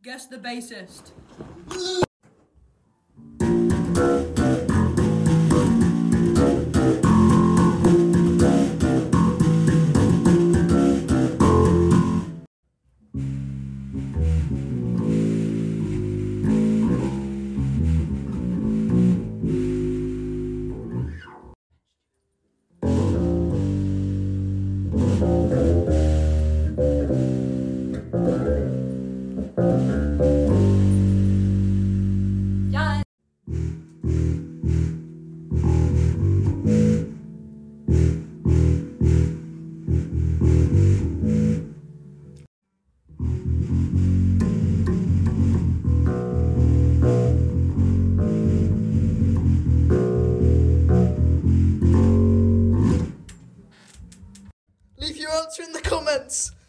Guess the bassist. Yeah. Leave your answer in the comments.